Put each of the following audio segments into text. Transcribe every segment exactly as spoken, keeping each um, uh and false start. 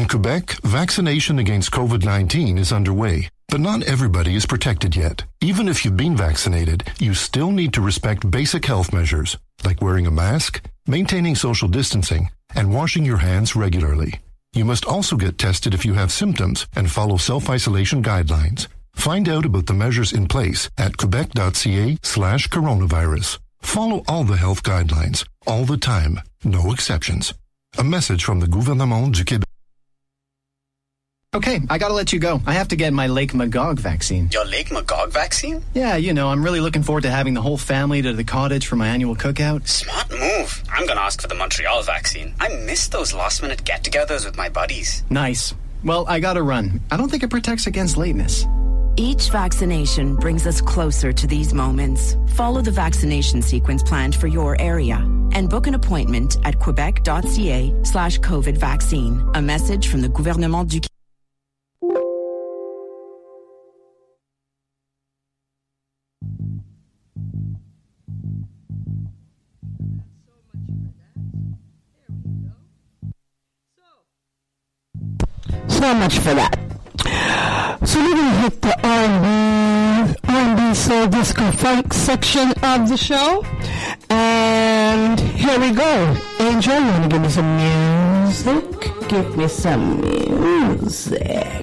Quebec, vaccination against COVID nineteen is underway, but not everybody is protected yet. Even if you've been vaccinated, you still need to respect basic health measures, like wearing a mask, maintaining social distancing, and washing your hands regularly. You must also get tested if you have symptoms and follow self-isolation guidelines. Find out about the measures in place at quebec.ca slash coronavirus. Follow all the health guidelines, all the time, no exceptions. A message from the Gouvernement du Québec. Okay, I gotta let you go. I have to get my Lake Magog vaccine. Your Lake Magog vaccine? Yeah, you know, I'm really looking forward to having the whole family to the cottage for my annual cookout. Smart move. I'm gonna ask for the Montreal vaccine. I miss those last-minute get-togethers with my buddies. Nice. Well, I gotta run. I don't think it protects against lateness. Each vaccination brings us closer to these moments. Follow the vaccination sequence planned for your area and book an appointment at quebec.ca slash COVID vaccine. A message from the Gouvernement du Québec. So much for that. So we're going to hit the R and B, R and B soul disco funk section of the show. And here we go. Angel, you want to give me some music? Give me some music.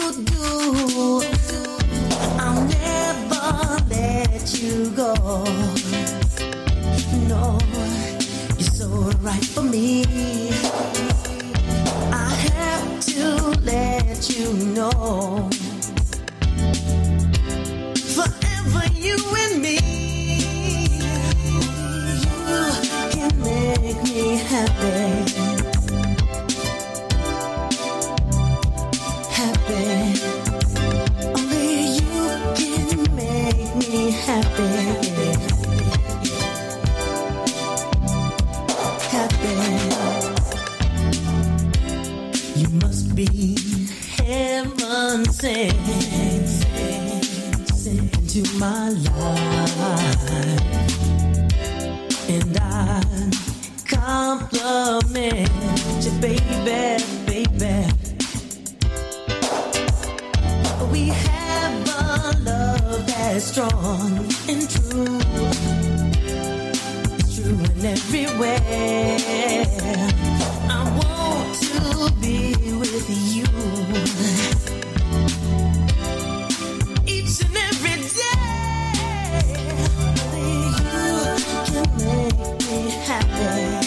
do. I'll never let you go. No, you're so right for me. I have to let you know. Forever you and me. You can make me happy. Happy. Only you can make me happy. You must be heaven sent, sent into my life, and I compliment you, baby, baby. We have a love that's strong and true. It's true in every way. I want to be with you each and every day. Only you can make me happy.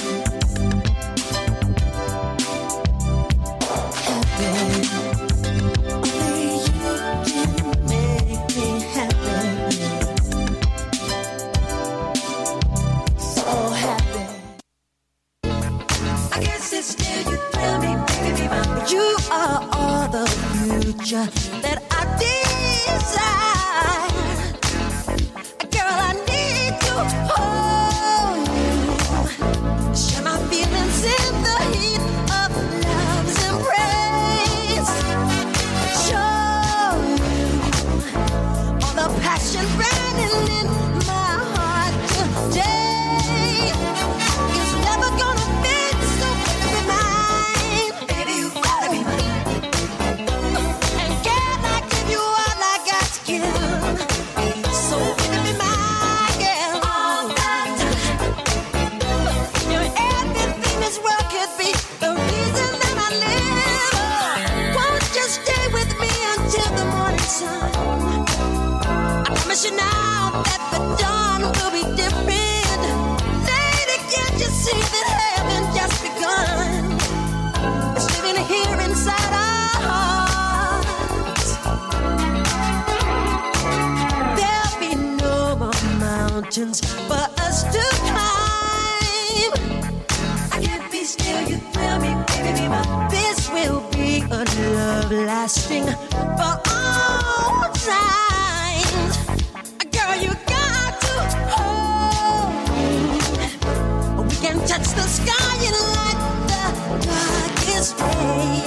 Happy. Only you can make me happy. So happy. I guess it's still you thrill me, baby, baby. You are all the future that I desire. Girl, I need to hold you. Share my feelings in the heat of love's embrace. Show you all the passion burning in my heart today. It's never gonna fade, so baby, mine. Baby, you gotta be mine. And can I give you all I got to give? So baby, be my girl all the time. You're everything this world could be, the reason that I live. Won't you stay with me until the morning sun? I promise you now that the dawn will be different. Lady, can't you see that heaven just begun? It's living here inside our hearts. There'll be no more mountains for us to climb. I can't be still, you thrill me, baby, baby. This will be a love lasting for all times. Girl, you got to hold me. We can touch the sky and light the darkest day.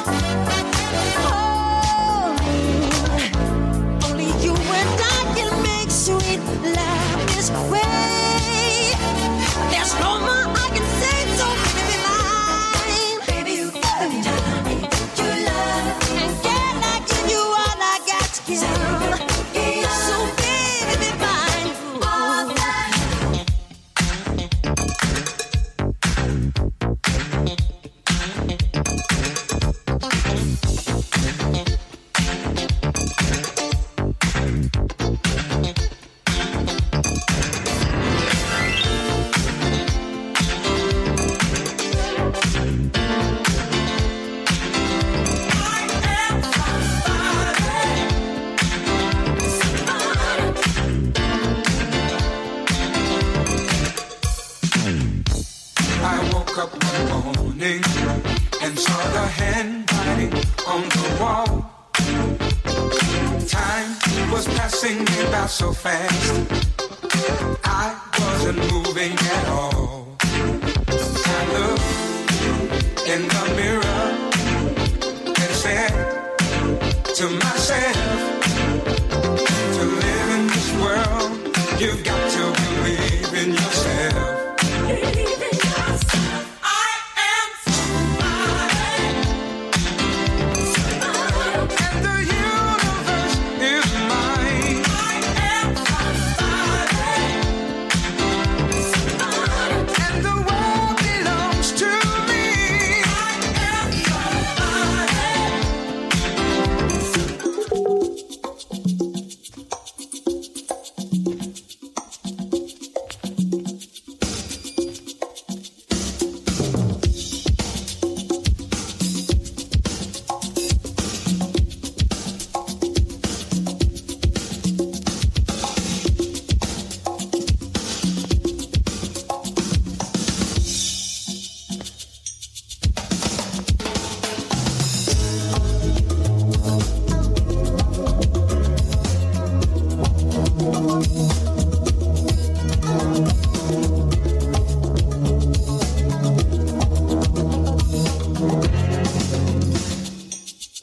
Hold me. Only you and I can make sweet love this way. There's no more I can say, so baby, be mine. Baby, you gotta be mine. You love, and can I give you all I got to give? So baby, be mine. All that. I woke up one morning and saw the handwriting on the wall. Time was passing me by so fast, I wasn't moving at all. I looked in the mirror and said to myself, to live in this world, you've got to believe in yourself. Believe in yourself. I am somebody. Somebody. And the universe is mine. I am somebody. Somebody. And the world belongs to me. I am somebody.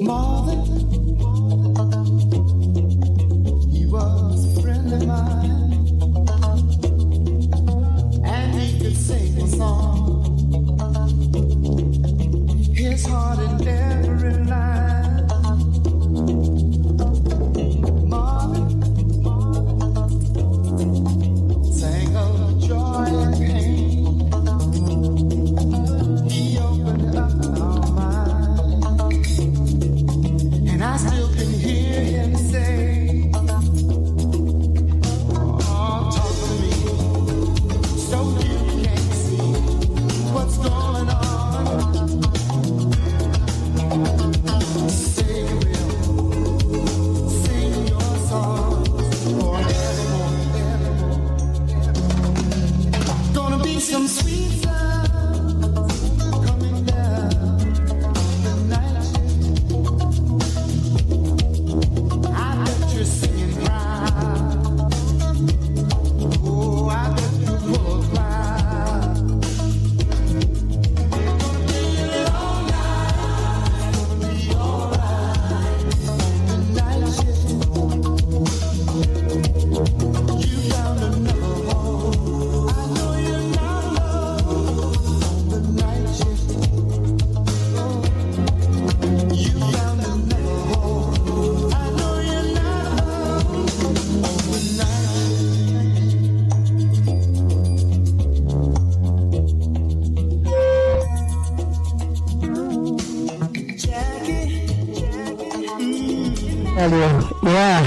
Marvin, he was a friend of mine, and he could sing a song. His heart in every line. Marvin sang of joy and pain. He opened up our minds, and I still can hear him say, "Oh, talk to me, so you can see what's going on." Some sweet sounds coming down the night shift. I bet you're singing proud. Oh, I bet you pull a crowd. Gonna be a long night, gonna be alright on the night shift. You found another home. I know you're not. Yeah.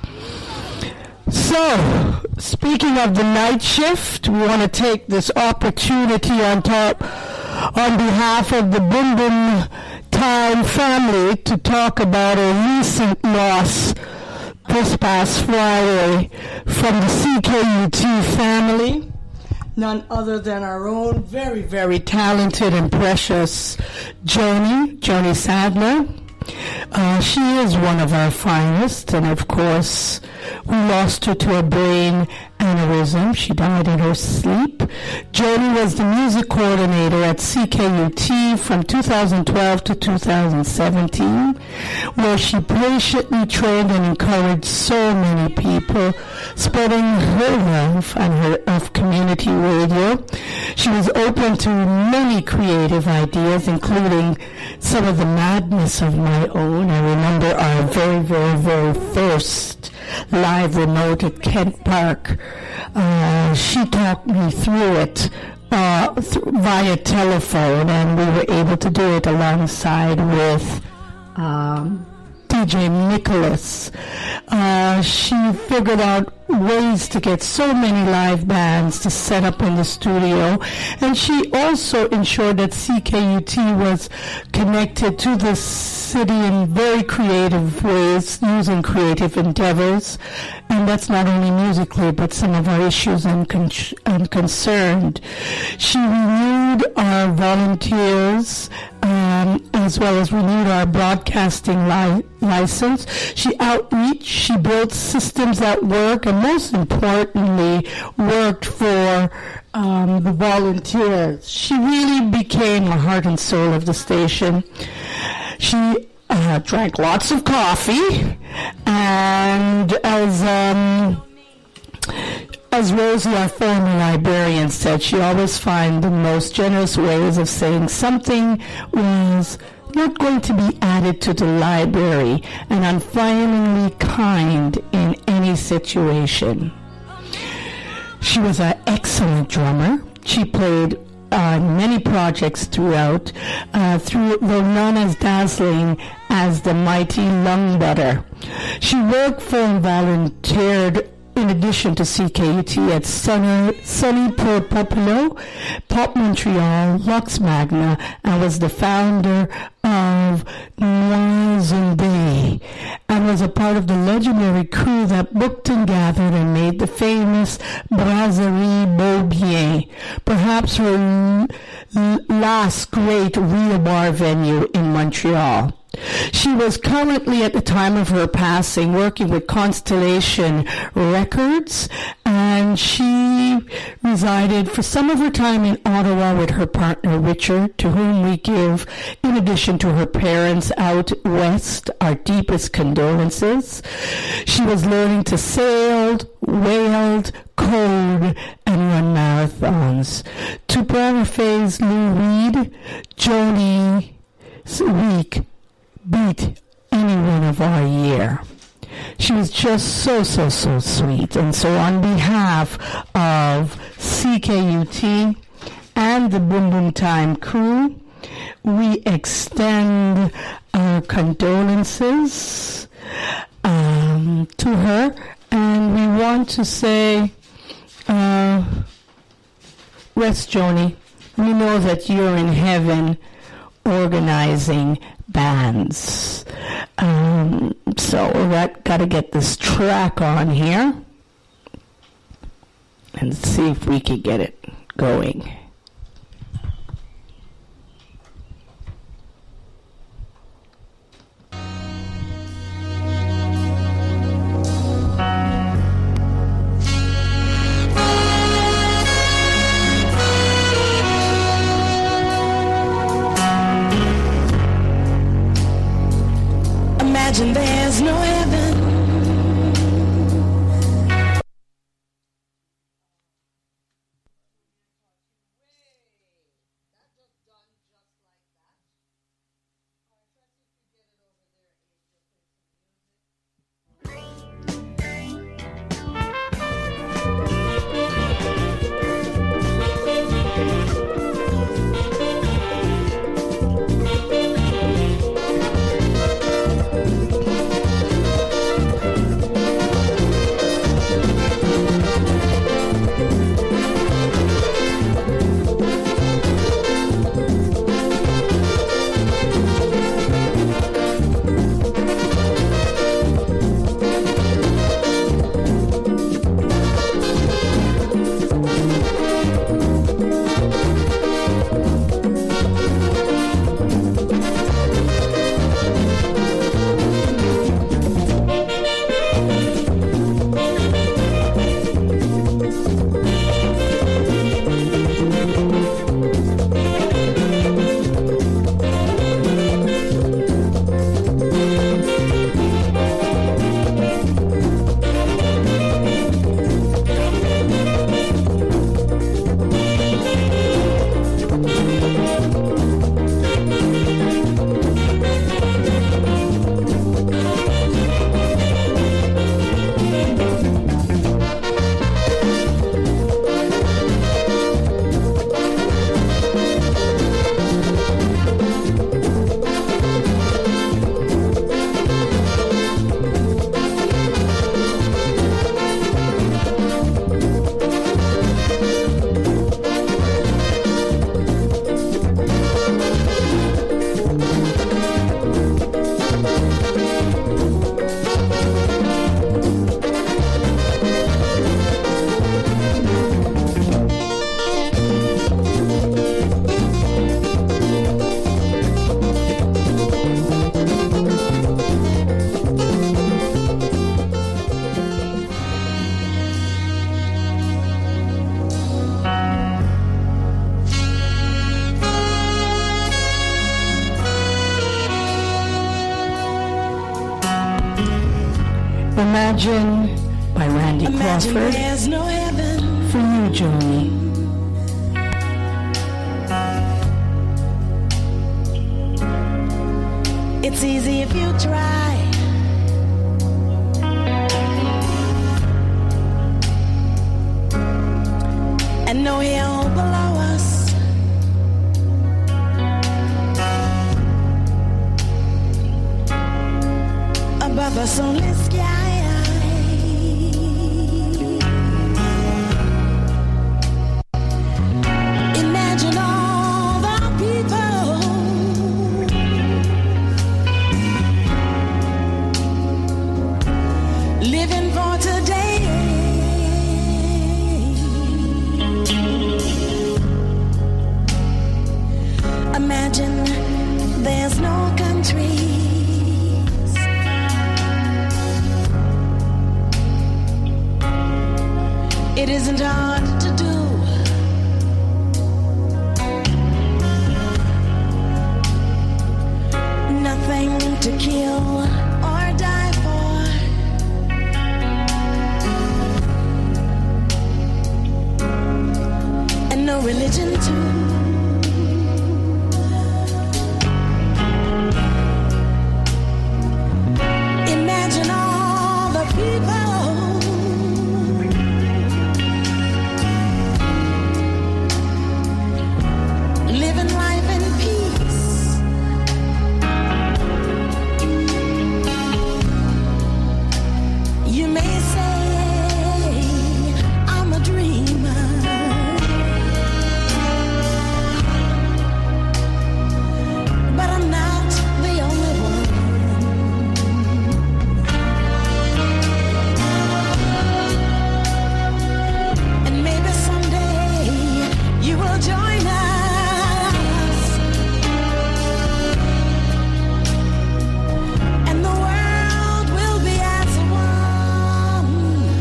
So, speaking of the night shift, we want to take this opportunity on top, on behalf of the Boom Boom Time family, to talk about a recent loss this past Friday from the C K U T family. None other than our own very, very talented and precious Joni, Joni Sadler. Uh, she is one of our finest, and of course, we lost her to a brain aneurysm. She died in her sleep. Joni was the music coordinator at C K U T from two thousand twelve to two thousand seventeen, where she patiently trained and encouraged so many people, spreading her love and her of community radio. She was open to many creative ideas, including some of the madness of my own. I remember our very, very, very first live remote at Kent Park. Uh, she talked me through it uh, th- via telephone, and we were able to do it alongside with um, D J Nicholas. Uh, she figured out ways to get so many live bands to set up in the studio, and she also ensured that C K U T was connected to the city in very creative ways, using creative endeavors, and that's not only musically but some of our issues and, con- and concerned. She renewed our volunteers um, as well as renewed our broadcasting li- license. She outreach, she built systems that work, and most importantly, worked for um, the volunteers. She really became the heart and soul of the station. She uh, drank lots of coffee, and as um, as Rosie, our former librarian, said, she always found the most generous ways of saying something was not going to be added to the library, and unfailingly kind in any situation. She was an excellent drummer. She played uh, many projects throughout, uh, through, though none as dazzling as the mighty Lungbutter. She worked for and volunteered in addition to C K U T at Sunny, Sunny Port Populo, Pop Montreal, Lux Magna, and was the founder of Noisonday, and was a part of the legendary crew that booked and gathered and made the famous Brasserie Beaubien, perhaps her l- last great real bar venue in Montreal. She was currently, at the time of her passing, working with Constellation Records, and she resided for some of her time in Ottawa with her partner Richard, to whom we give, in addition to her parents out west, our deepest condolences. She was learning to sail, whaled, code, and run marathons. To paraphrase Lou Reed, Joni's week beat any one of our year. She was just so, so, so sweet. And so on behalf of C K U T and the Boom Boom Time crew, we extend our condolences um, to her, and we want to say, uh, rest, Joni. We know that you're in heaven organizing bands. Um, so that got to get this track on here and see if we can get it going. Imagine there's no heaven. Imagine by Randy Imagine Crawford. there's no heaven. For you, Joni. It's easy if you try. And no hell below us. Above us only sky. Imagine there's no country. It isn't hard to do. Nothing to kill or die for. And no religion too. Imagine all the people living life in peace. You may say I'm a dreamer, but I'm not the only one. And maybe someday you will join us, and the world will be as one.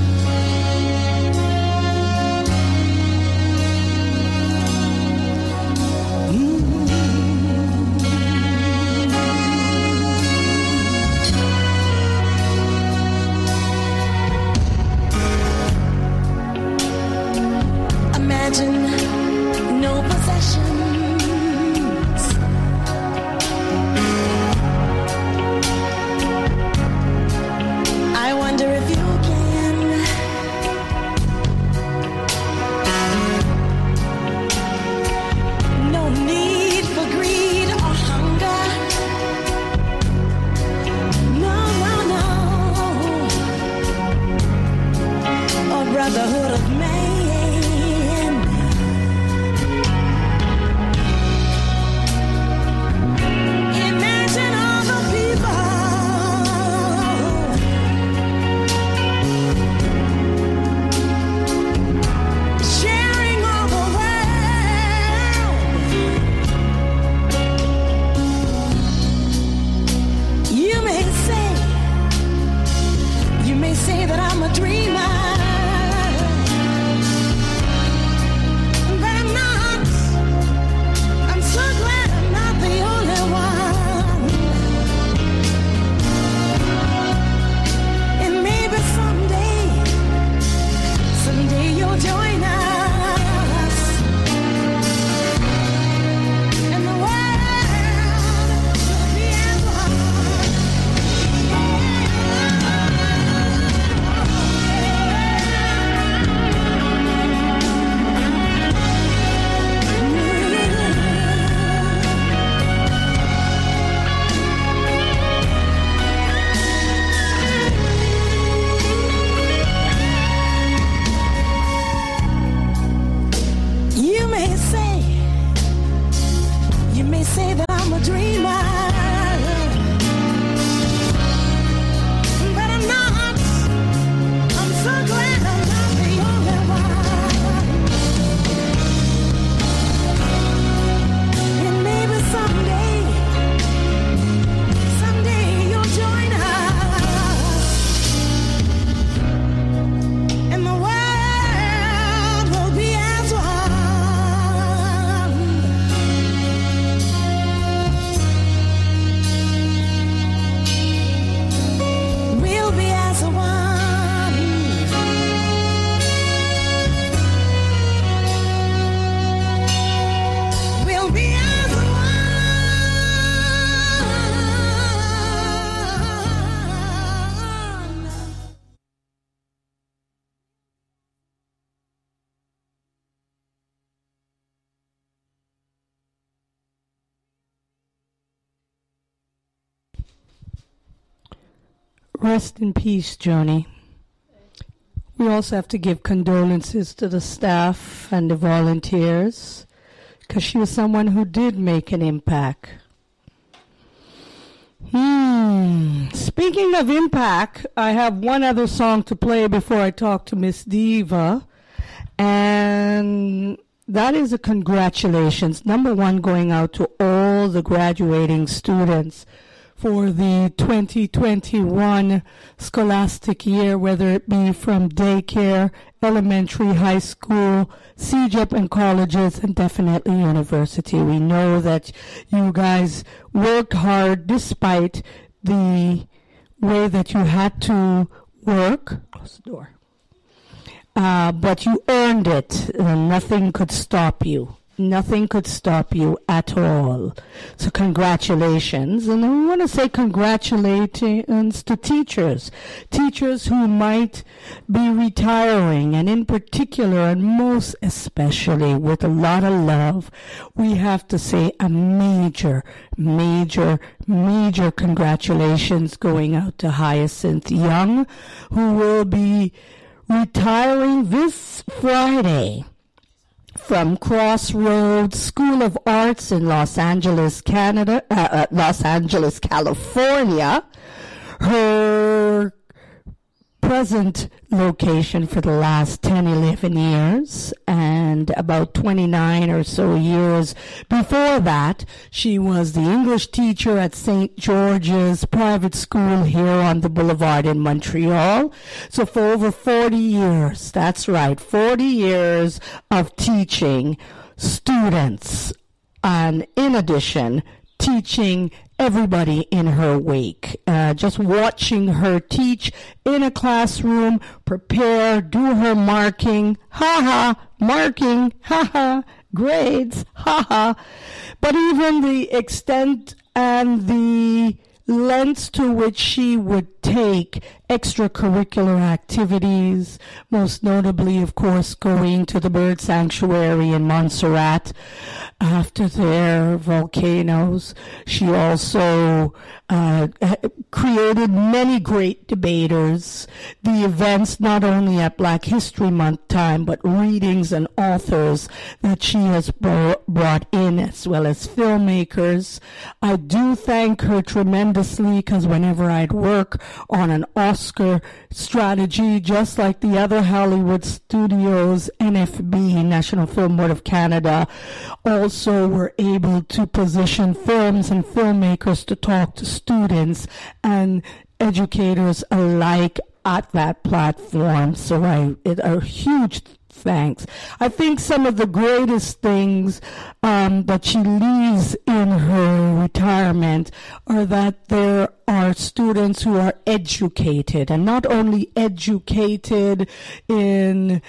Imagine no possessions. I wonder if you can. No need for greed or hunger. No, no, no. Or brotherhood of man. Imagine all the people sharing all the world. You may say, you may say that I'm a dreamer, but I'm not. I'm so glad I'm not the only one. And maybe someday, someday you'll join us, and the world will be as one. You may say, you may say that I'm a dreamer, but I'm not. I'm so glad I'm not the only one. And maybe someday, someday you'll join us, and the world will be as one. We'll be as one. We'll be as one. Rest in peace, Johnny. We also have to give condolences to the staff and the volunteers, because she was someone who did make an impact. Hmm. Speaking of impact, I have one other song to play before I talk to Miss Diva, and that is a congratulations. Number one, going out to all the graduating students for the twenty twenty-one scholastic year, whether it be from daycare, elementary, high school, C J E P and colleges, and definitely university. We know that you guys worked hard despite the way that you had to work. Close the door. Uh, but you earned it, and nothing could stop you. Nothing could stop you at all. So congratulations. And I want to say congratulations to teachers. Teachers who might be retiring, and in particular, and most especially with a lot of love, we have to say a major, major, major congratulations going out to Hyacinth Young, who will be retiring this Friday from Crossroads School of Arts in Los Angeles, Canada, uh, uh, Los Angeles, California. Her present location for the last ten, eleven years, and about twenty-nine or so years before that, she was the English teacher at Saint George's Private School here on the Boulevard in Montreal. So for over forty years, that's right, forty years of teaching students, and in addition, teaching everybody in her wake. Uh, just watching her teach in a classroom, prepare, do her marking, ha-ha, marking, ha-ha, grades, ha-ha. But even the extent and the lengths to which she would take extracurricular activities, most notably, of course, going to the bird sanctuary in Montserrat after their volcanoes. She also uh, created many great debaters. The events, not only at Black History Month time, but readings and authors that she has brought in, as well as filmmakers. I do thank her tremendously, because whenever I'd work on an Oscar strategy, just like the other Hollywood studios, N F B, National Film Board of Canada, also were able to position films and filmmakers to talk to students and educators alike at that platform. So I, it, a huge thanks. I think some of the greatest things um, that she leaves in her retirement are that there are students who are educated, and not only educated in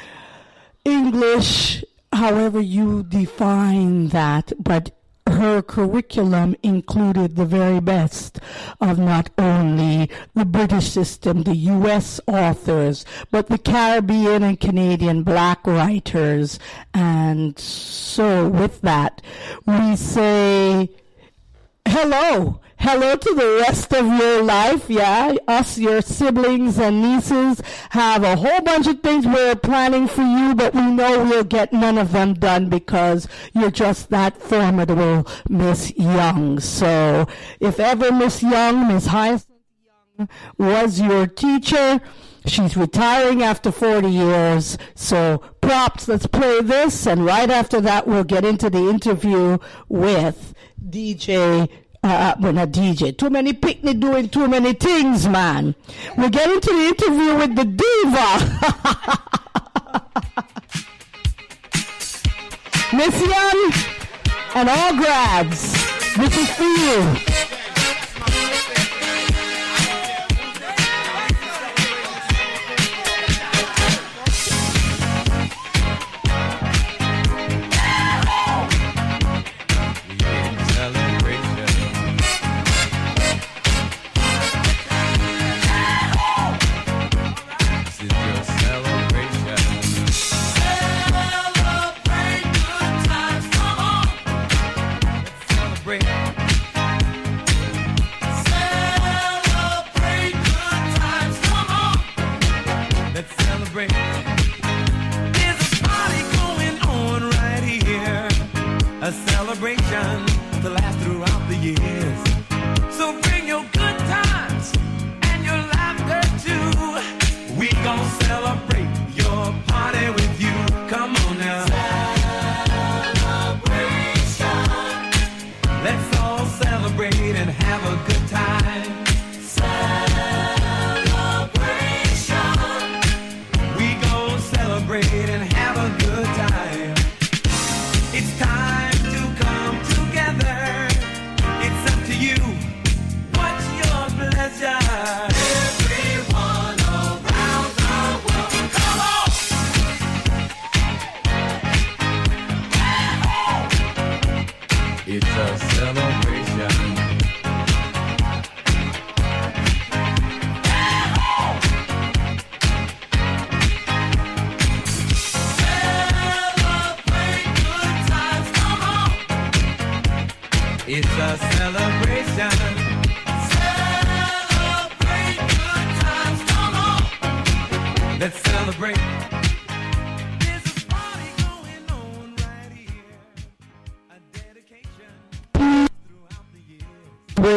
English, however you define that, but her curriculum included the very best of not only the British system, the U S authors, but the Caribbean and Canadian Black writers. And so with that, we say hello. Hello to the rest of your life, yeah. Us, your siblings and nieces, have a whole bunch of things we're planning for you, but we know we'll get none of them done because you're just that formidable, Miss Young. So if ever Miss Young, Miss Hyacinth Young, was your teacher, she's retiring after forty years. So props, let's play this, and right after that we'll get into the interview with D J Uh, well, not D J. Too many picnic doing too many things, man. We're getting to the interview with the diva. Miss Young and all grads, this is for you. A celebration to last throughout the years. So bring your good times and your laughter too. We gon' celebrate your party with you. Come on now. Celebration. Let's all celebrate and have a good time.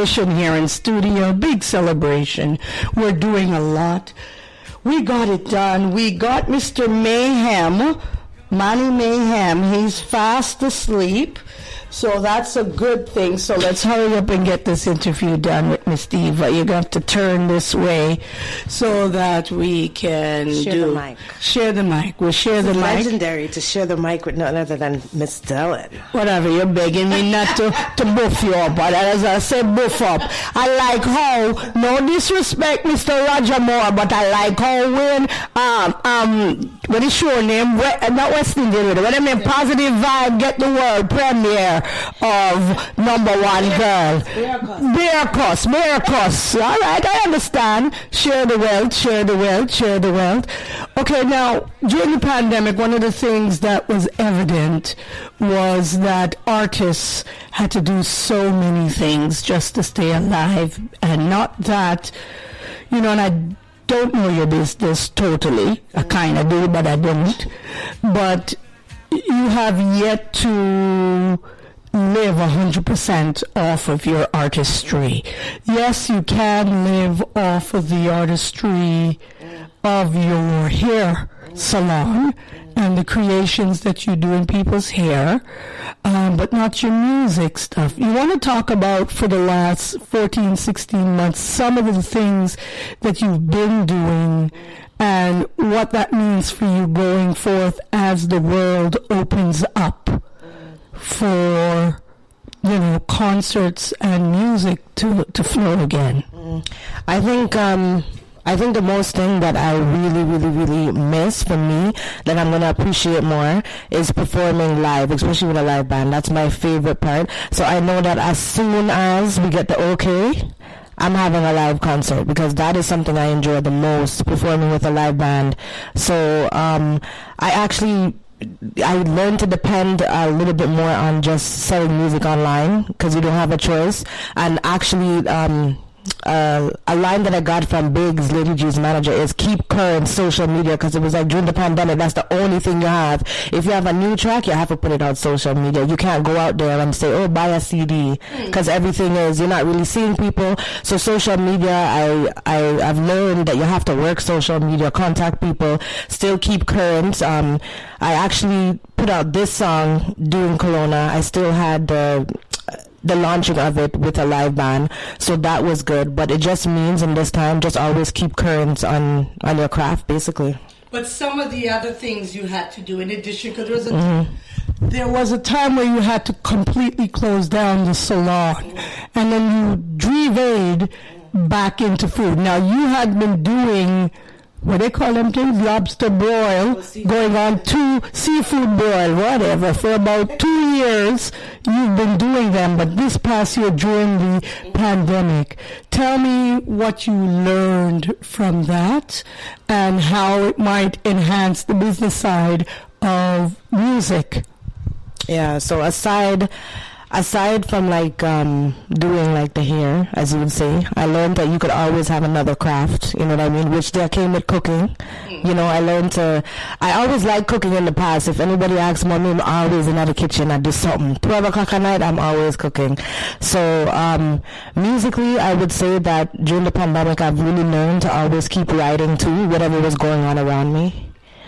celebration here in studio. Big celebration. We're doing a lot. We got it done. We got Mister Mayhem, Manny Mayhem. He's fast asleep. So that's a good thing. So let's hurry up and get this interview done with Miss Diva. You're going to have to turn this way so that we can share do... the mic. Share the mic. We'll share it's the mic. legendary to share the mic with none other than Miss Dylan. Whatever, you're begging me not to, to buff you up. But as I say, buff up. I like how, no disrespect, Mister Roger Moore, but I like how when, um, um, what is your name? Not West Indian, when I mean Positive Vibe, get the world premiere of number one girl. Miracles, miracles. All right, I understand. Share the wealth, share the wealth, share the wealth. Okay, now, during the pandemic, one of the things that was evident was that artists had to do so many things just to stay alive, and not that, you know, and I don't know your business totally. I kind of do, but I don't. But you have yet to live one hundred percent off of your artistry. Yes, you can live off of the artistry of your hair salon and the creations that you do in people's hair, um, but not your music stuff. You want to talk about, for the last fourteen, sixteen months, some of the things that you've been doing and what that means for you going forth as the world opens up for, you know, concerts and music to to flow again. Mm. I think um, I think the most thing that I really, really, really miss for me that I'm gonna appreciate more is performing live, especially with a live band. That's my favorite part. So I know that as soon as we get the okay, I'm having a live concert, because that is something I enjoy the most, performing with a live band. So um, I actually. I learned to depend a little bit more on just selling music online, because you don't have a choice. And actually, um, uh, a line that I got from Biggs, Lady G's manager, is keep current social media, because it was like during the pandemic, that's the only thing you have. If you have a new track, you have to put it on social media. You can't go out there and say, oh, buy a C D, because everything is, you're not really seeing people. So social media, I, I, I've learned that you have to work social media, contact people, still keep current. Um, I actually put out this song during Corona. I still had the the launching of it with a live band, so that was good. But it just means in this time, just always keep current on, on your craft, basically. But some of the other things you had to do in addition, because there was a mm-hmm. there was a time where you had to completely close down the salon, and then you drived back into food. Now you had been doing, what they call them things, lobster broil, going on two seafood broil, whatever, for about two years you've been doing them, but this past year during the pandemic, tell me what you learned from that and how it might enhance the business side of music. Yeah, so aside aside from like um, doing like the hair, as you would say, I learned that you could always have another craft, you know what I mean, which there came with cooking. You know, I learned to, I always liked cooking in the past. If anybody asks me, I'm always in the kitchen, I do something. twelve o'clock at night, I'm always cooking. So um, musically, I would say that during the pandemic, I've really learned to always keep writing too, whatever was going on around me.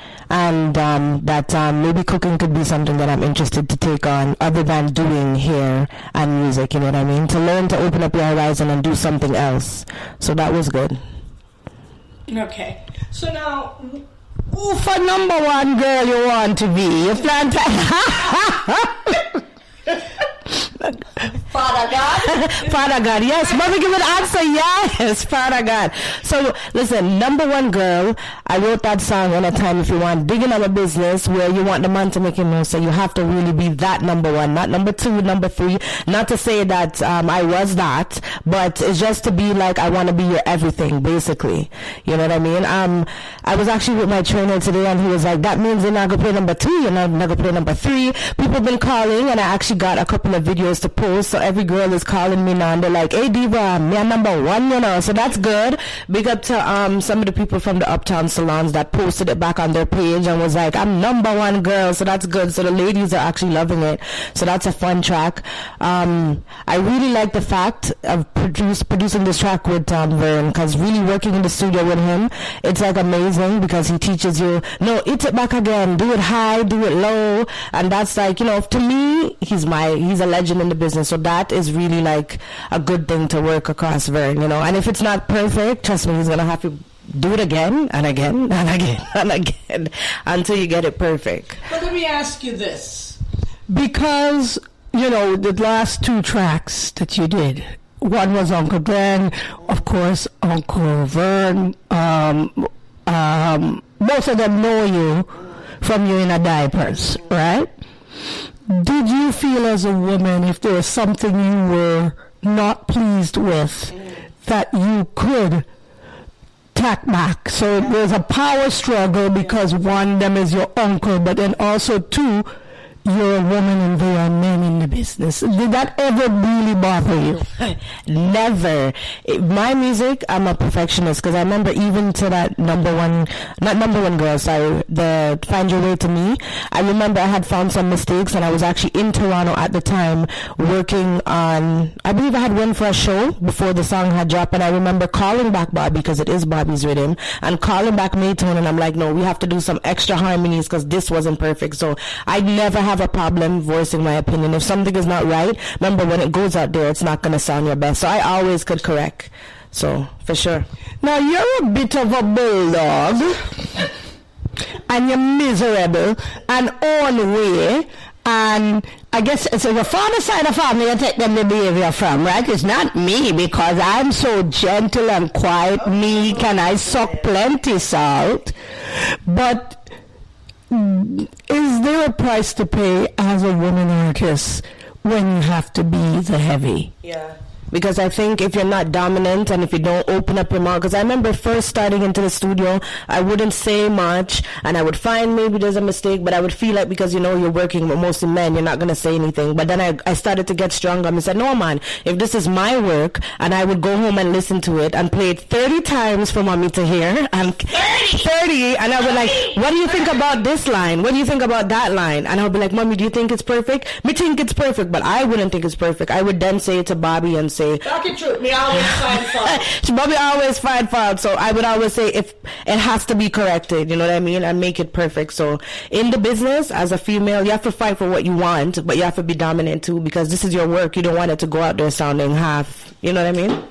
And um, that um, maybe cooking could be something that I'm interested to take on, other than doing hair and music, you know what I mean? To learn to open up your horizon and do something else. So that was good. Okay. So now, who for number one girl you want to be? You plan to... Father God? Father God, yes. Mother, give an answer, yes. Father God. So, listen, number one girl, I wrote that song in a time, if you want, digging on a business where you want the man to make you know, so you have to really be that number one, not number two, number three. Not to say that um, I was that, but it's just to be like, I want to be your everything, basically. You know what I mean? Um, I was actually with my trainer today, and he was like, that means you're not going to play number two, you're not, not going to play number three. People have been calling, and I actually got a couple of videos girls to post, so every girl is calling me now and they're like, hey Diva, me a number one, you know, so that's good. Big up to um some of the people from the Uptown salons that posted it back on their page and was like, I'm number one girl, so that's good. So the ladies are actually loving it, so that's a fun track. um I really like the fact of produce, producing this track with um, Vern, because really working in the studio with him, it's like amazing, because he teaches you, no, hit it back again, do it high, do it low, and that's like, you know, to me, he's my he's a legend in the business, so that is really like a good thing to work across Vern, you know. And if it's not perfect, trust me, he's gonna have to do it again and again and again and again until you get it perfect. But let me ask you this, because you know the last two tracks that you did, one was Uncle Glenn, of course, Uncle Vern. Um, um, both of them know you from You in a Diapers, right? Did you feel as a woman, if there was something you were not pleased with, that you could tack back? So it was a power struggle, because one, them is your uncle, but then also two, you're a woman and they are men in the business. Did that ever really bother you? Never. It, my music, I'm a perfectionist, because I remember even to that number one, not number one girl, sorry, the Find Your Way to Me, I remember I had found some mistakes, and I was actually in Toronto at the time working on, I believe I had one for a show before the song had dropped, and I remember calling back Bobby, because it is Bobby's rhythm, and calling back Maytone, and I'm like, no, we have to do some extra harmonies, because this wasn't perfect. So I never have a problem voicing my opinion. If something is not right, remember, when it goes out there, it's not going to sound your best. So I always could correct. So, for sure. Now, you're a bit of a bulldog, and you're miserable, and on way, and I guess it's the father side of family you take them the behavior from, right? It's not me, because I'm so gentle and quiet, meek, and I suck plenty salt. But is there a price to pay as a woman artist when you have to be the heavy? Yeah. Because I think if you're not dominant and if you don't open up your mouth, because I remember first starting into the studio, I wouldn't say much, and I would find maybe there's a mistake, but I would feel like, because you know you're working with mostly men, you're not going to say anything. But then I, I started to get stronger and said, no man, if this is my work, and I would go home and listen to it and play it thirty times for mommy to hear, and thirty, and I would like, what do you think about this line? What do you think about that line? And I would be like, mommy, do you think it's perfect? Me think it's perfect, but I wouldn't think it's perfect. I would then say it to Bobby and say, talk it true. Me always find fault. Bobby always find fault, so I would always say if it has to be corrected, you know what I mean, and make it perfect. So in the business, as a female, you have to fight for what you want, but you have to be dominant too, because this is your work. You don't want it to go out there sounding half, you know what I mean?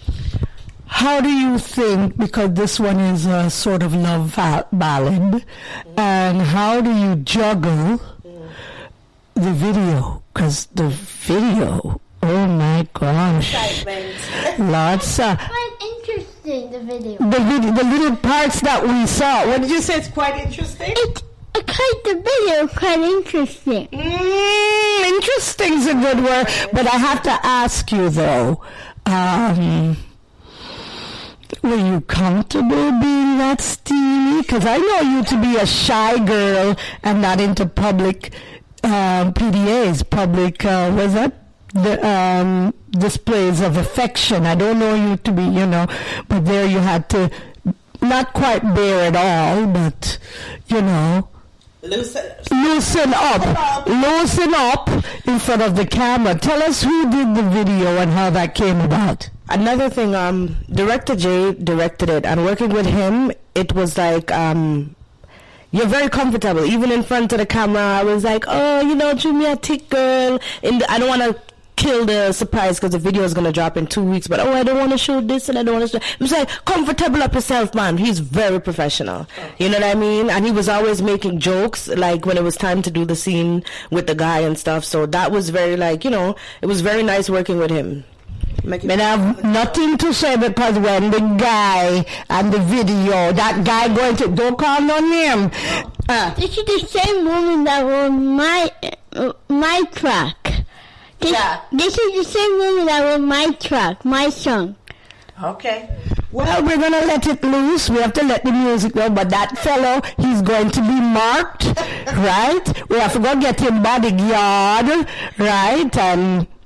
How do you think, because this one is a sort of love ballad, and how do you juggle the video? Because the video, oh my gosh. Lots of... Quite interesting, the video. The, video, the little parts that we saw. What did you say? It's quite interesting? It, it quite, the video is quite interesting. Mm, interesting's a good word. But I have to ask you, though, um, were you comfortable being that steamy? Because I know you to be a shy girl and not into public uh, P D As, public, uh, what's that? The um, displays of affection. I don't know you to be, you know, but there you had to not quite bear it all, but, you know, loosen, loosen up, loosen up in front of the camera. Tell us who did the video and how that came about. Another thing, um, Director Jay directed it, and working with him, it was like, um, you're very comfortable, even in front of the camera. I was like, oh, you know, do me a tick, girl. In the, I don't want to kill the surprise because the video is going to drop in two weeks, but oh, I don't want to show this and I don't want to show. I'm saying, comfortable up yourself, man. He's very professional. You know what I mean? And he was always making jokes, like when it was time to do the scene with the guy and stuff. So that was very, like, you know, it was very nice working with him. But I have nothing to say, because when the guy and the video, that guy going to, don't call no name. Uh, this is the same woman that wrote my, uh, my track. This, yeah. This is the same woman that wrote my track, my song. Okay. Well, we're going to let it loose. We have to let the music go. But that fellow, he's going to be marked, right? We have to go get him bodyguard, right? And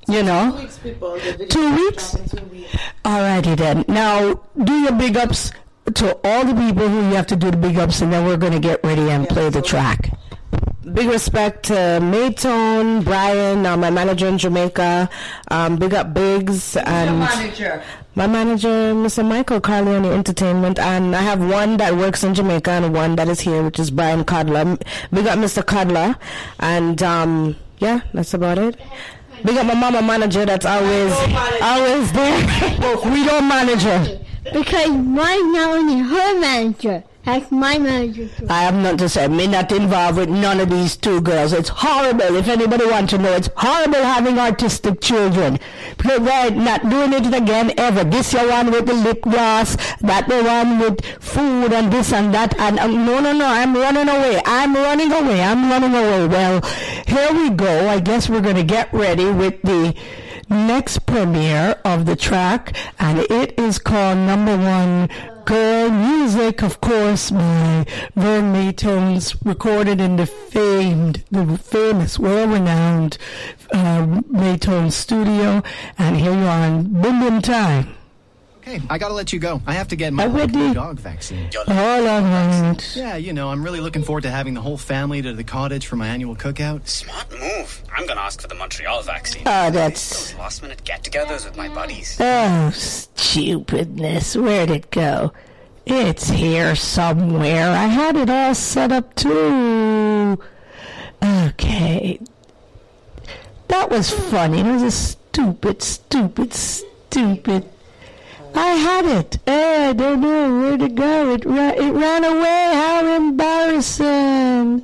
You know? Two weeks, people. Two weeks? Alrighty then. Now, do your big ups to all the people who you have to do the big ups, and then we're going to get ready and play the track. Big respect to Maytone, Brian, uh, my manager in Jamaica. Um, big up Biggs. And your manager? My manager, Mister Michael Carleone Entertainment. And I have one that works in Jamaica and one that is here, which is Brian Codler. Big up Mister Codler. And um, yeah, that's about it. Big up my mama manager that's always always there. We don't manage her. Because right now only her manager. That's my manager too. I am not to say, me not involved with none of these two girls. It's horrible. If anybody wants to know, it's horrible having artistic children. Because they're not doing it again ever. This your one with the lip gloss, that the one with food and this and that. And um, no, no, no, I'm running away. I'm running away. I'm running away. Well, here we go. I guess we're going to get ready with the next premiere of the track, and it is called Number One Girl Music, of course, by Vern Maytones, recorded in the famed, the famous, well-renowned uh, Maytones studio. And here you are in Boom Boom Time. Okay, I gotta let you go. I have to get my Already? dog vaccine. All right. Yeah, you know, I'm really looking forward to having the whole family to the cottage for my annual cookout. Smart move. I'm gonna ask for the Montreal vaccine. Oh, that's... Those last-minute get-togethers with my buddies. Oh, stupidness. Where'd it go? It's here somewhere. I had it all set up, too. Okay. That was funny. It was a stupid, stupid, stupid... I had it. I don't know where to go. It, ra- it ran away. How embarrassing.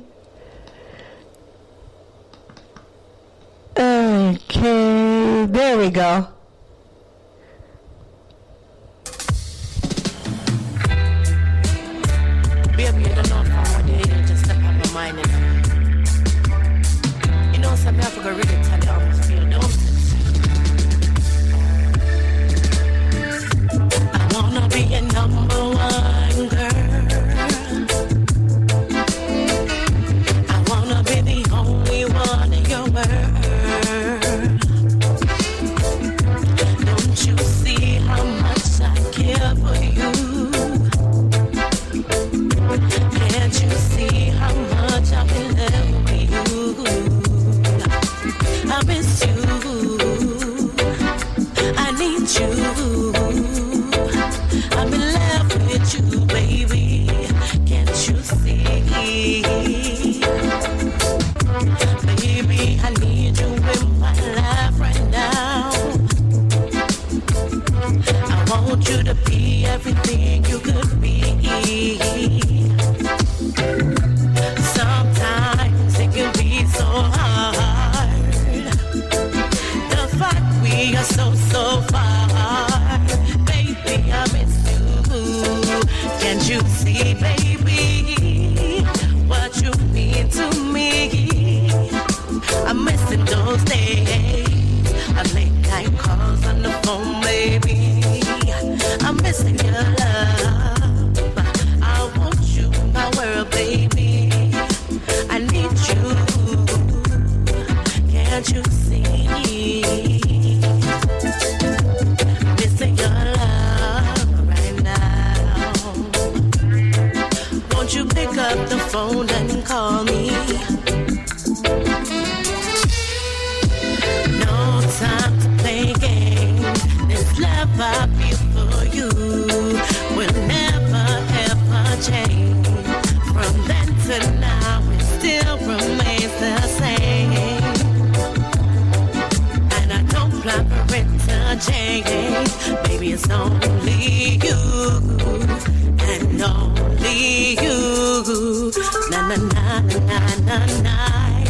Okay, there we go. Baby, you don't know how one day you just step on my mind, you know. You know, something I forgot really tell you how I feel, don't you? I wanna be a number one girl. I wanna be the only one in your world. Don't you see how much I care for you? Can't you see how much I'm in love with you? I miss you. I need you. I'm in love with you, baby. Can't you see? Baby, I need you in my life right now. I want you to be everything you could be. Sometimes it can be so hard. The fact we are so, so far. Baby, I miss you. Can't you see, baby, what you mean to me? I'm missing those days. I late night calls on the phone, baby. I'm missing your love. I want you in my world, baby. I need you. Can't you see? Missing your love right now. Won't you pick up the phone and call me? No time to play games. This love I feel for you will never ever change. From then to now, it still remains the same. And I don't plan for it to change. Baby, it's only you and only you. Na na na na na na na.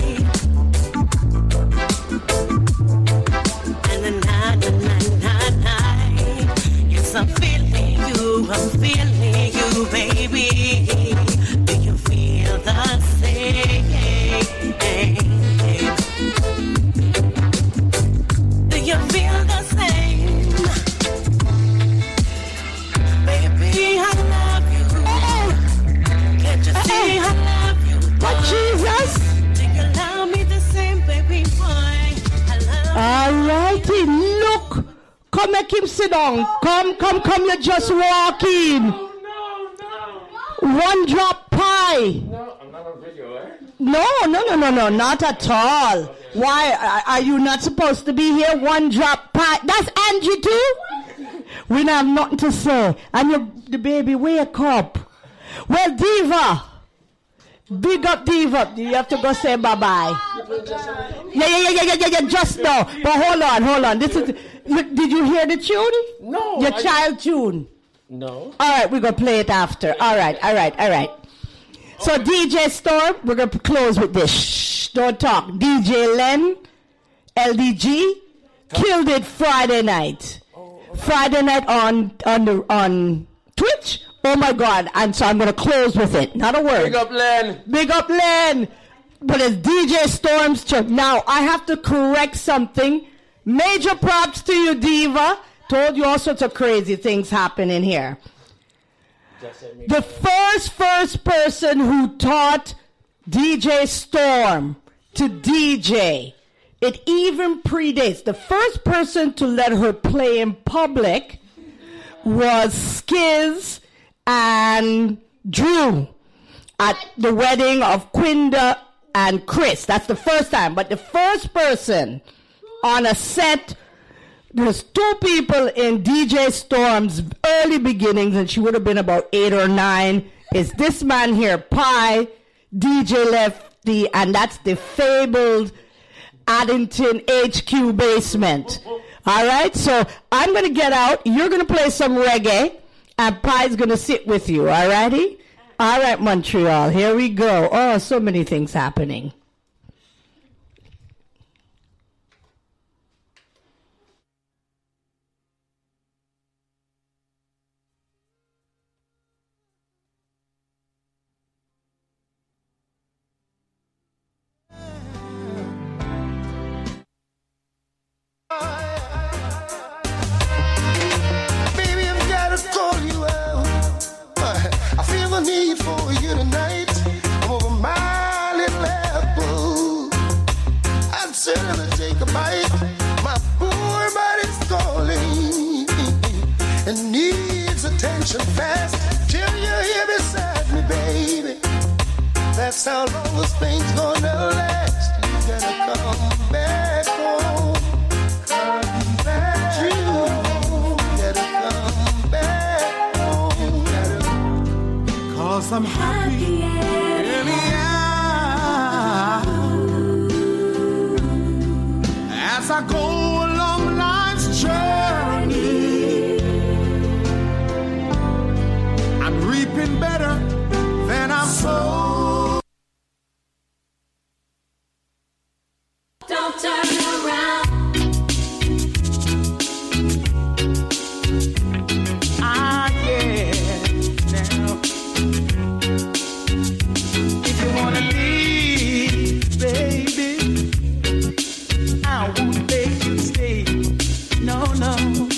I'm feeling you, I'm feeling you, baby. Do you feel the same? Do you feel the same? Baby, I love you. Can't you see I love you? But Jesus! Do you love me the same, baby boy? I love you. All right. come make him sit down. Come, come, come, you just walk in. No, no, no. One drop pie. No, I'm not on video, eh? No, no, no, no, no, not at all. Okay. Why, are, are you not supposed to be here? One drop pie. That's Angie too? We don't have nothing to say. And you, the baby, wake up. Well, Diva. Big up, Diva. You have to go say bye-bye. Yeah, yeah, yeah, yeah, yeah, yeah, just now. But hold on, hold on. This is. Did you hear the tune? No. Your I child tune? No. All right, we're going to play it after. All right, all right, all right. So, D J Storm, we're going to close with this. Shh, don't talk. D J Len, L D G, killed it Friday night. Friday night on on the on Twitch. Oh my God! And so I'm gonna close with it. Not a word. Big up, Len. Big up, Len. But it's D J Storm's turn. Now I have to correct something. Major props to you, Diva. Told you all sorts of crazy things happening here. The first first person who taught D J Storm to D J. It even predates. The first person to let her play in public was Skiz and Drew at the wedding of Quinda and Chris. That's the first time. But the first person on a set, there's two people in D J Storm's early beginnings, and she would have been about eight or nine, is this man here, Pi, D J Lefty, and that's the fabled Addington H Q basement. All right, so I'm going to get out. You're going to play some reggae, and Pi's going to sit with you. All righty? All right, Montreal. Here we go. Oh, so many things happening. Need for you tonight. I'm over my little apple. I'd certainly take a bite. My poor body's calling and needs attention fast. Till you're here beside me, baby. That's how long this thing's gonna last. You gotta come back home. Come back home. You gotta come back home. Cause I'm happy anyhow. As I go along life's journey, I'm reaping better than I've sown. Don't turn around. Ah, yeah. Now, if you wanna leave, baby, I won't make you stay. No, no.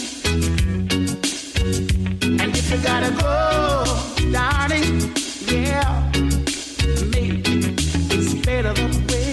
And if you gotta go, darling, yeah, maybe it's better the way.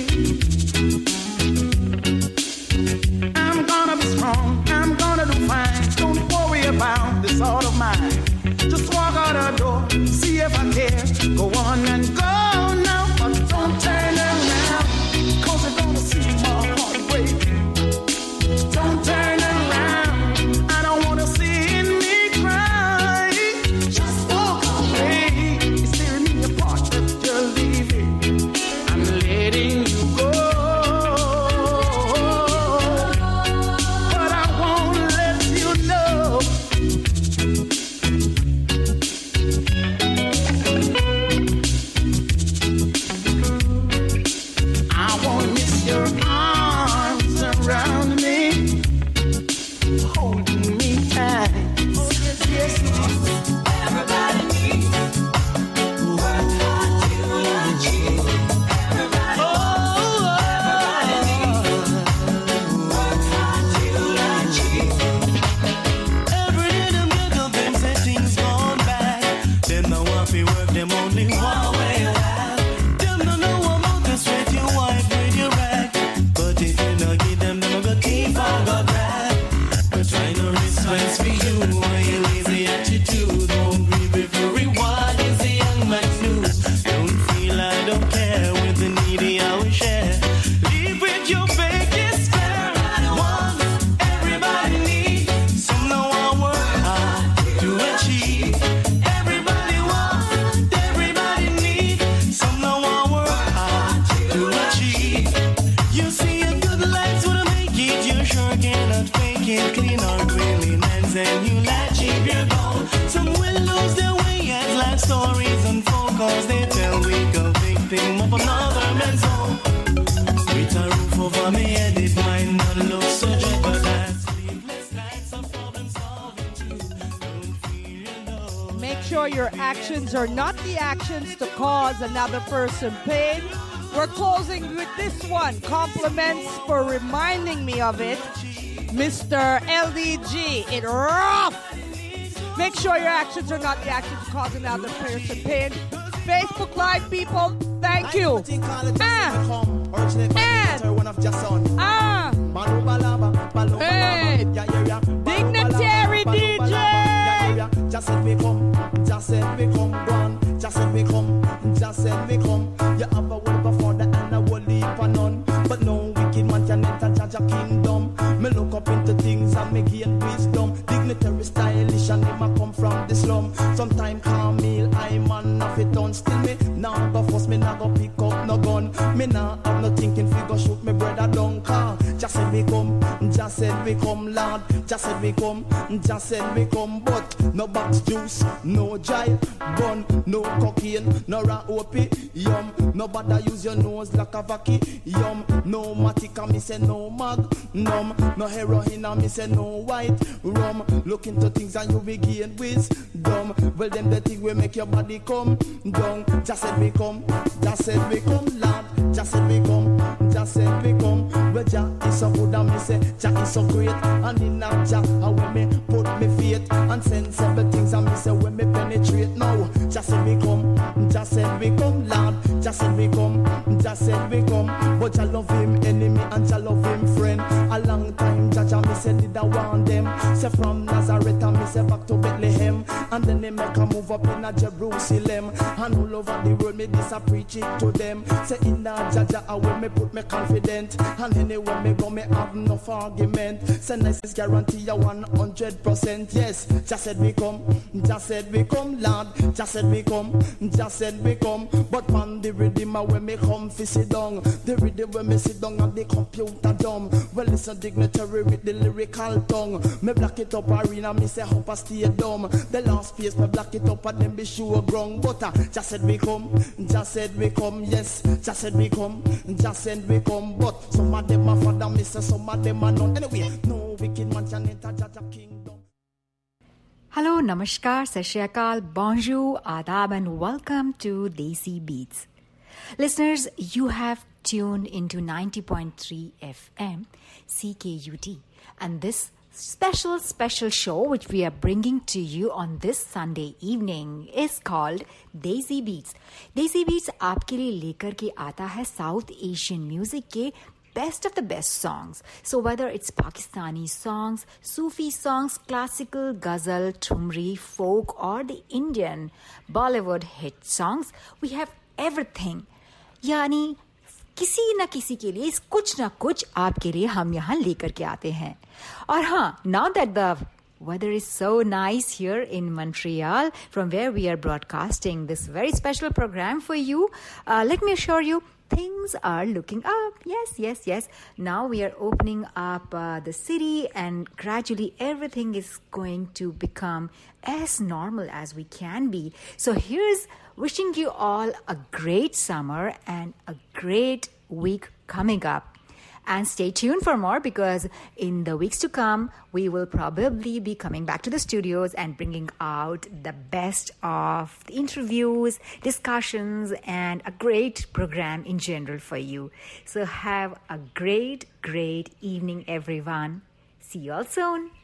I'm gonna be strong, I'm gonna do fine. Don't worry about this all of mine. Just walk out the door, see if I care. Go on and go now, but don't turn around, cause you're gonna see my heart break. Don't turn around, I don't wanna see me cry. Just walk away, it's tearing me apart that you're leaving. I'm letting you go, but I won't let you know. I won't miss your arms around me, holding me tight. Oh yes, yes, yes. Everybody needs work hard till you achieve. Everybody, oh, everybody needs work hard till you achieve. Every day them get up and say things gone bad. Them no want to work, them only one way out. Them no know about the sweat your wife with your rag. But if you not give them, them go keep on go back. We're trying to reach you or your lazy attitude. Won't grieve if your reward is a young man's news. Don't feel I don't care with the needy I will share. Leave with your biggest spare. Want, everybody needs. Some know I work hard to achieve. Everybody want, everybody needs. Some know I work hard to achieve. You see a good life's what make it. You sure cannot fake it. Clean out willing hands and you'll achieve your goal. Some will lose their way as life stories unfold, cause they tell we a victim of another man's home. With a roof over me head, it might not look so good, but that's sleepless nights of problem solving too. Don't feel you know. Make sure your actions are not the actions to cause another person pain. We're closing with this one. Compliments for reminding me of it. Mister L D G, it rough. Make sure your actions are not the actions to cause another person pain. Facebook Live people, thank you. And, and, ah, hey, Dignitary D J. Just said we come, just said we come, gone. Just said we come, just said we come. You have a word before the and a whole heap of none. But no wicked man can enter Jaja kingdom. Me look up into things and me gain wisdom. Dignitary, stylish, and him a come from the slum. Sometime Camille, I man of it done. Still me now go force me now go pick up no gun. Me now have no thinking fi go shoot me brother down car. Just said we come, just said we come, lad. Just said we come, just said we come. But no box juice, no jive bun, no cocaine, no ra opium. No bother use your nose like a vacuum. No matica, me say no mag, num. No heroin, me say no white rum. Look into things and you begin wisdom. Well, them the thing will make your body come down. Just said we come, just said we come, lad. Just said we come, just said we come. Well, Jah is so good and me say Jah is so great. And in that Jah, how when me put me faith and sensible things and me say when me penetrate now. Just said we come, just said we come, lad. Just said we come, just said we come. But Jah love him enemy and Jah love him friend. A long time Jah Jah me say did I want them. Say from Nazareth and me say back to Bethlehem. And then they make a move up in a Jerusalem. And all over the world me this I preach it to them. Say in that Jah Jah I will me put me confident. And anywhere me go me have enough argument. Say nice guarantee you one hundred percent. Yes, just said we come, just said we come, lad. Just said we come, just said we come. But man the rhythm when me come fi sit down. The rhythm when me sit down and the computer dumb. Well it's a dignitary with the lyrical tongue. Me black it up arena, me say hope I stay dumb. The last piece me black it up and then be sure ground. But uh, just said we come, just said we come. Yes, just said we come, just said we come. But some of them are father, me say some of them are none. Anyway, no wicked man can enter Jaja kingdom. Hello, namaskar, sat shri akal, bonjour, adab, and welcome to Desi Beats. Listeners, you have tuned into ninety point three F M C K U T, and this special, special show which we are bringing to you on this Sunday evening is called Desi Beats. Desi Beats आपके लिए लेकर के आता है South Asian music के best of the best songs. So whether it's Pakistani songs, Sufi songs, classical, ghazal, thumri, folk, or the Indian Bollywood hit songs, we have everything. यानी किसी न किसी के लिए कुछ न कुछ आपके लिए हम यहाँ लेकर के आते हैं. और हाँ, now that the weather is so nice here in Montreal, from where we are broadcasting this very special program for you, uh, let me assure you, things are looking up. Yes, yes, yes. Now we are opening up uh, the city, and gradually everything is going to become as normal as we can be. So here's wishing you all a great summer and a great week coming up. And stay tuned for more, because in the weeks to come, we will probably be coming back to the studios and bringing out the best of the interviews, discussions, and a great program in general for you. So have a great, great evening, everyone. See you all soon.